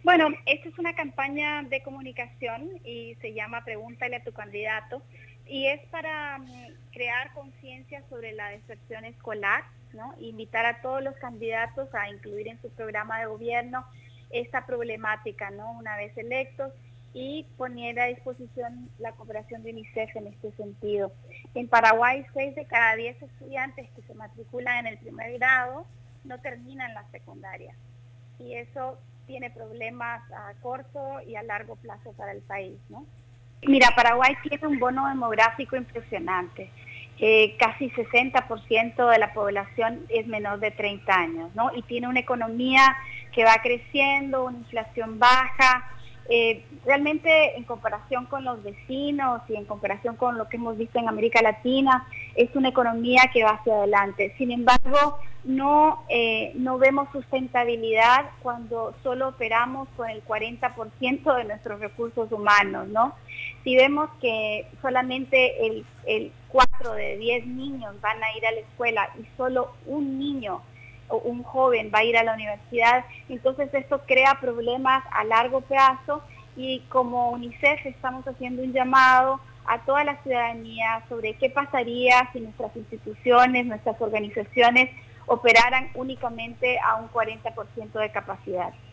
Bueno, esta es una campaña de comunicación y se llama Pregúntale a tu candidato y es para crear conciencia sobre la deserción escolar, ¿no? Invitar a todos los candidatos a incluir en su programa de gobierno esta problemática, ¿no? Una vez electos y poner a disposición la cooperación de UNICEF en este sentido. En Paraguay, 6 de cada 10 estudiantes que se matriculan en el primer grado no terminan la secundaria y eso tiene problemas a corto y a largo plazo para el país, ¿no? Mira, Paraguay tiene un bono demográfico impresionante. Casi 60% de la población es menor de 30 años, ¿no? Y tiene una economía que va creciendo, una inflación baja. Realmente en comparación con los vecinos y en comparación con lo que hemos visto en América Latina, es una economía que va hacia adelante. Sin embargo, no vemos sustentabilidad cuando solo operamos con el 40% de nuestros recursos humanos, ¿no? Si vemos que solamente el 4 de 10 niños van a ir a la escuela y solo un niño o un joven va a ir a la universidad, entonces esto crea problemas a largo plazo y como UNICEF estamos haciendo un llamado a toda la ciudadanía sobre qué pasaría si nuestras instituciones, nuestras organizaciones operaran únicamente a un 40% de capacidad.